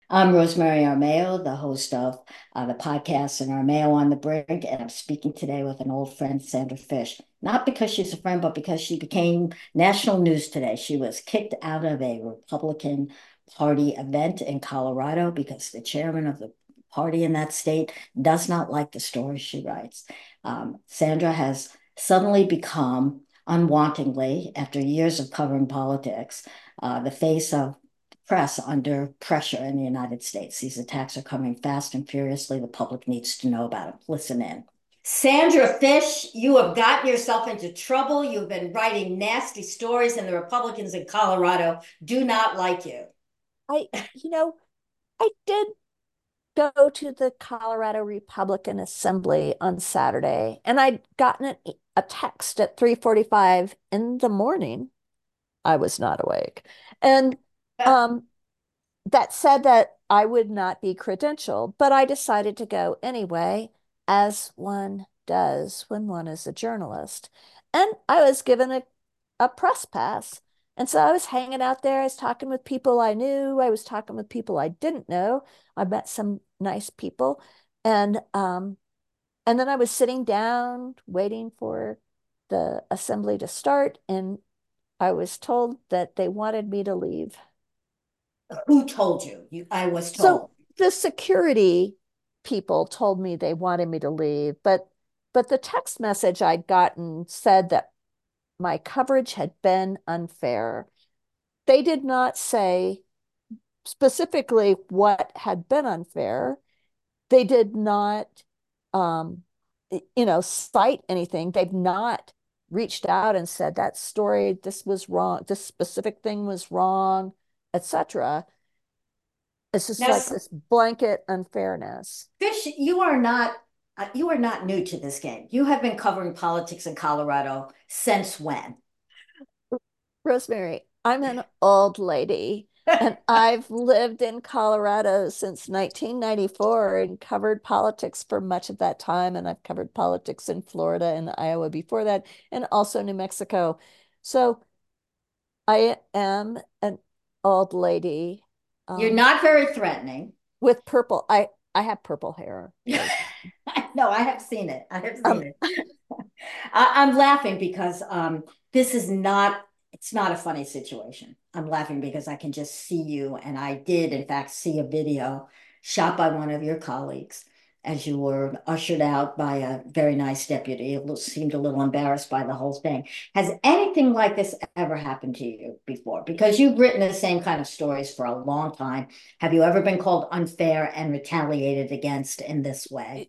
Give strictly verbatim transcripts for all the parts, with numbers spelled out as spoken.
I'm Rosemary Armeo, the host of uh, the podcast and Armeo on the Brink, and I'm speaking today with an old friend, Sandra Fish. Not because she's a friend, but because she became national news today. She was kicked out of a Republican Party event in Colorado because the chairman of the party in that state does not like the stories she writes. Um, Sandra has suddenly become, unwantingly, after years of covering politics, uh, the face of press under pressure in the United States. These attacks are coming fast and furiously. The public needs to know about them. Listen in. Sandra Fish, you have gotten yourself into trouble. You've been writing nasty stories, and the Republicans in Colorado do not like you. I, you know, I did go to the Colorado Republican Assembly on Saturday, and I'd gotten an, e, a text at three forty-five in the morning. I was not awake. And um, that said that I would not be credentialed, but I decided to go anyway, as one does when one is a journalist. And I was given a, a press pass. And so I was hanging out there. I was talking with people I knew. I was talking with people I didn't know. I met some nice people. And um, and then I was sitting down waiting for the assembly to start. And I was told that they wanted me to leave. Who told you? You, I was So told. the security people told me they wanted me to leave, but but the text message I'd gotten said that my coverage had been unfair. They did not say specifically what had been unfair. They did not, um, you know, cite anything. They've not reached out and said that story, this was wrong, this specific thing was wrong, et cetera. It's just Now, like this blanket unfairness. Fish, you are not uh, you are not new to this game. You have been covering politics in Colorado since when? Rosemary, I'm an old lady and I've lived in Colorado since nineteen ninety-four and covered politics for much of that time. And I've covered politics in Florida and Iowa before that, and also New Mexico. So I am an old lady You're um, not very threatening. with purple. I, I have purple hair. No, I have seen it. I have seen Um, it. I, I'm laughing because um, this is not, it's not a funny situation. I'm laughing because I can just see you. And I did, in fact, see a video shot by one of your colleagues as you were ushered out by a very nice deputy. It seemed a little embarrassed by the whole thing. Has anything like this ever happened to you before? Because you've written the same kind of stories for a long time. Have you ever been called unfair and retaliated against in this way?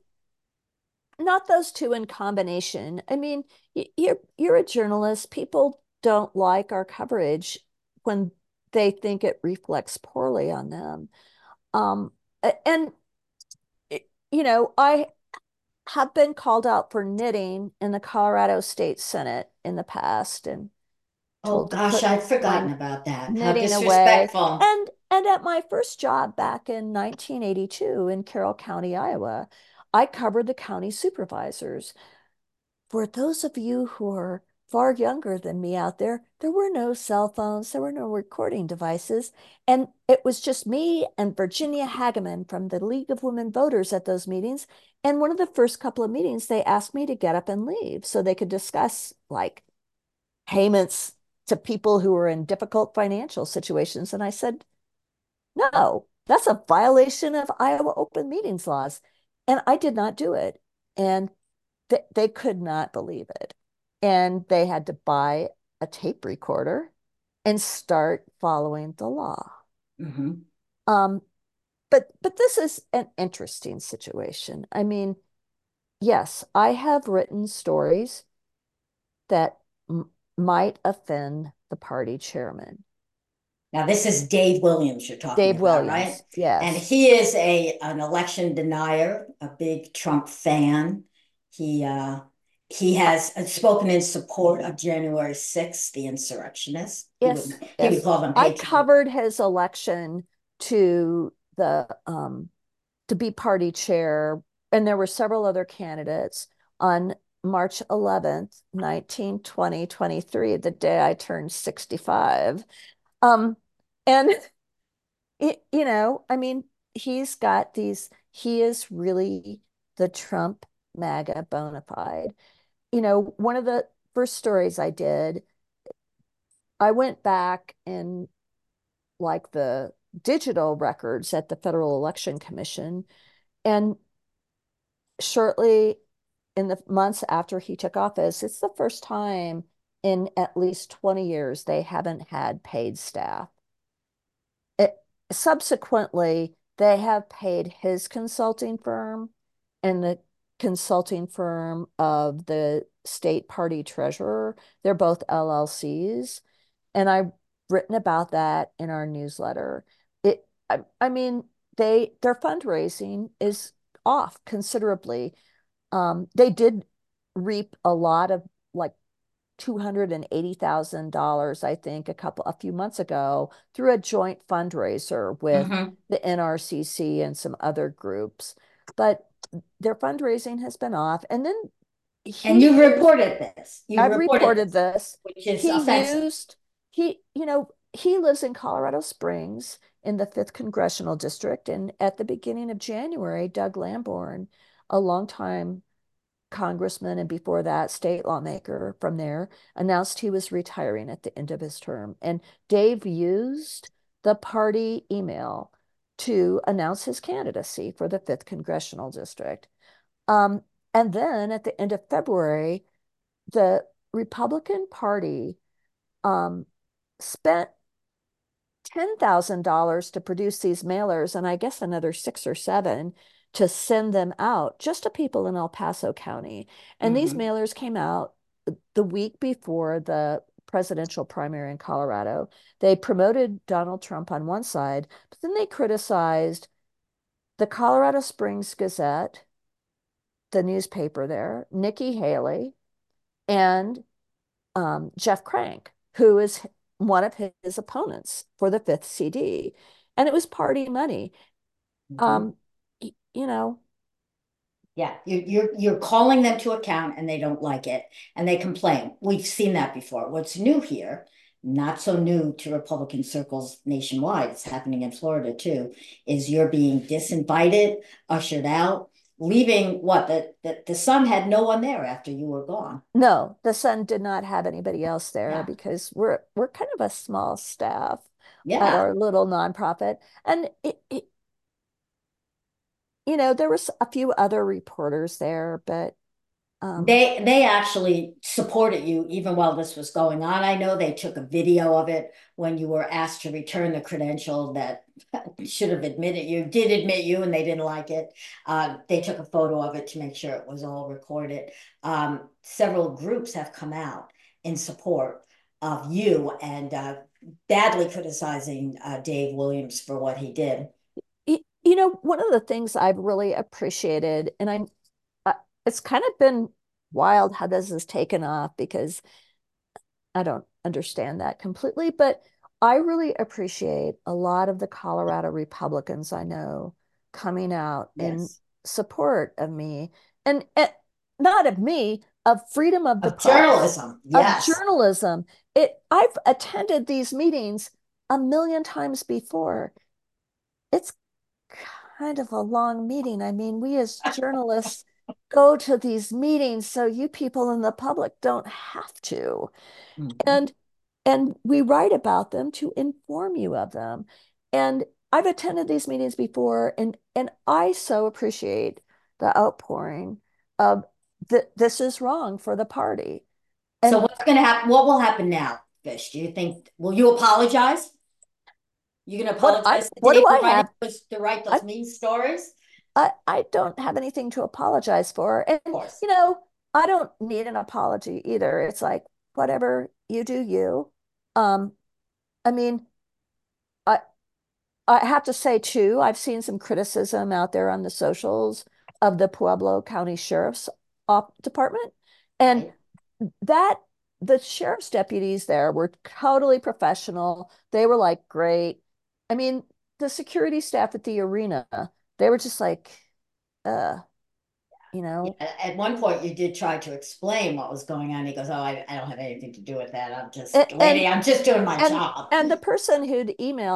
not those two in combination. I mean, you're you're a journalist. People don't like our coverage when they think it reflects poorly on them. Um, and you know, I have been called out for knitting in the Colorado State Senate in the past and Oh told to gosh, put I'd my forgotten about that. How knitting away. disrespectful. And and at my first job back in nineteen eighty-two in Carroll County, Iowa, I covered the county supervisors. For those of you who are far younger than me out there, there were no cell phones, there were no recording devices. And it was just me and Virginia Hageman from the League of Women Voters at those meetings. And one of the first couple of meetings, they asked me to get up and leave so they could discuss like payments to people who were in difficult financial situations. And I said, no, that's a violation of Iowa open meetings laws. And I did not do it. And th- they could not believe it. And they had to buy a tape recorder and start following the law. Mhm. Um, but but this is an interesting situation. I mean, yes, I have written stories that m- might offend the party chairman, Now, this is Dave Williams you're talking Dave about, right? Williams. And Yes. he is a an election denier, a big Trump fan. He uh, he has spoken in support of January sixth, the insurrectionists. He would Yes, he would yes. call them I patriots. covered his election to the um to be party chair, and there were several other candidates on March eleventh, nineteen twenty twenty-three, the day I turned sixty-five. Um, and it, you know, I mean, he's got these, he is really the Trump MAGA bona fide. You know, one of the first stories I did, I went back in like the digital records at the Federal Election Commission. And shortly in the months after he took office, it's the first time in at least twenty years they haven't had paid staff. It, subsequently, they have paid his consulting firm and the consulting firm of the state party treasurer. They're both L L Cs. And I've written about that in our newsletter. It, I, I mean, they their fundraising is off considerably. Um, they did reap a lot of like two hundred eighty thousand dollars, I think, a couple a few months ago through a joint fundraiser with Mm-hmm. the N R C C and some other groups. But their fundraising has been off. And then And he you've used, reported this. You've I've reported reported this, this. which is He offensive. used, he, you know, he lives in Colorado Springs in the fifth Congressional District. And at the beginning of January, Doug Lamborn, a longtime congressman and before that state lawmaker from there, announced he was retiring at the end of his term. And Dave used the party email to announce his candidacy for the fifth Congressional District. Um, and then at the end of February, the Republican Party um, spent ten thousand dollars to produce these mailers, and I guess another six or seven to send them out just to people in El Paso County. And these Mm-hmm. mailers came out the week before the presidential primary in Colorado. They promoted Donald Trump on one side, but then they criticized the Colorado Springs Gazette, the newspaper there, Nikki Haley, and um, Jeff Crank, who is one of his opponents for the fifth C D. And it was party money. Mm-hmm. Um, you know, Yeah, you're, you're you're calling them to account and they don't like it and they complain. We've seen that before. What's new here, not so new to Republican circles nationwide, it's happening in Florida too, is you're being disinvited, ushered out, leaving what the, the the Sun had no one there after you were gone. no, the Sun did not have anybody else there Yeah, because we're we're kind of a small staff at yeah. our little nonprofit. And it, it, you know, there was a few other reporters there, but um, They they actually supported you even while this was going on. I know they took a video of it when you were asked to return the credential that should have admitted you, did admit you, and they didn't like it. Uh, they took a photo of it to make sure it was all recorded. Um, several groups have come out in support of you and uh, badly criticizing uh, Dave Williams for what he did. you, you know, one of the things I've really appreciated, and I'm, uh, it's kind of been wild how this has taken off because I don't understand that completely, but I really appreciate a lot of the Colorado Republicans I know coming out in Yes. support of me and, and not of me, of freedom of the Of press, journalism. of Yes. journalism. It I've attended these meetings a million times before. It's kind of a long meeting. I mean, we as journalists go to these meetings so you people in the public don't have to. Mhm. And and we write about them to inform you of them. And I've attended these meetings before, and and I so appreciate the outpouring of that this is wrong for the party. So And what's going to happen? What will happen now, Fish? Do you think, will you apologize? You going to what I apologize to what do Dave for I writing have? those, to write I those mean stories? I, I don't have anything to apologize for. And, Of course. you know, I don't need an apology either. It's like, whatever, you do you. Um, I mean, I I have to say too, I've seen some criticism out there on the socials of the Pueblo County Sheriff's Department. And Right. that the sheriff's deputies there were totally professional. They were like great. I mean, the security staff at the arena, they were just like, uh, you Yeah. know, At one point, you did try to explain what was going on. He goes, "Oh, I, I don't have anything to do with that. I'm just, and lady, and I'm just doing my and job." and the person who'd emailed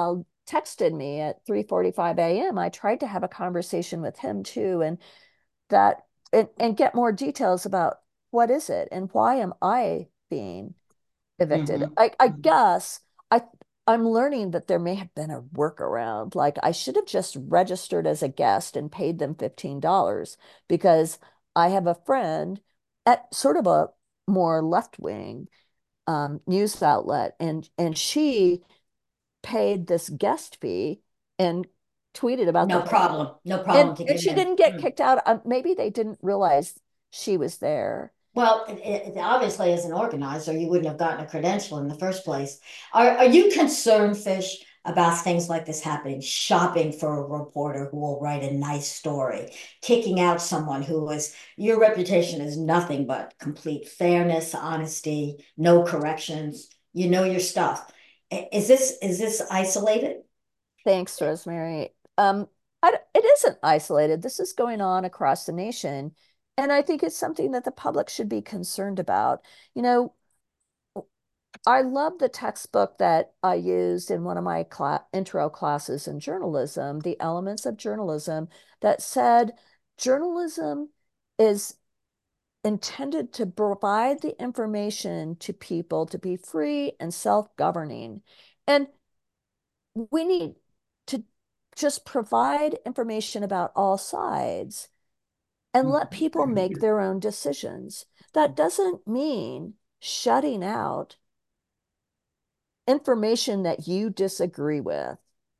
texted me at three forty-five a m, I tried to have a conversation with him too, and that and, and get more details about what is it and why am I being evicted. Mhm. I, I Mhm. guess I I'm learning that there may have been a workaround. Like I should have just registered as a guest and paid them fifteen dollars because I have a friend at sort of a more left-wing um, news outlet, and and she paid this guest fee and tweeted about the No whole thing. problem. No And, problem to and get she in. didn't get Mm. kicked out. Um, maybe they didn't realize she was there. Well, it, it, obviously, as an organizer, you wouldn't have gotten a credential in the first place. Are, are you concerned, Fish, about things like this happening? Shopping for a reporter who will write a nice story, kicking out someone who was, your reputation is nothing but complete fairness, honesty, no corrections. You know your stuff. Is this is this isolated? Thanks, Rosemary. Um, I, it isn't isolated. This is going on across the nation. And I think it's something that the public should be concerned about. You know, I love the textbook that I used in one of my cla intro classes in journalism, The Elements of Journalism, that said journalism is intended to provide the information to people to be free and self-governing. And we need to just provide information about all sides and let people make their own decisions. That doesn't mean shutting out information that you disagree with.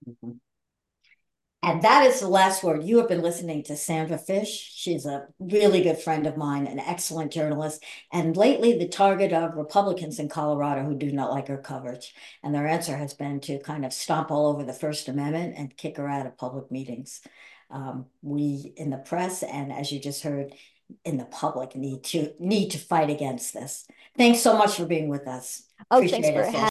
And that is the last word. You have been listening to Sandra Fish. She's a really good friend of mine, an excellent journalist, and lately the target of Republicans in Colorado who do not like her coverage. And their answer has been to kind of stomp all over the First Amendment and kick her out of public meetings. Um, we in the press, and as you just heard, in the public, need to need to fight against this. Thanks so much for being with us. Oh, thanks Appreciate for it, having Fish.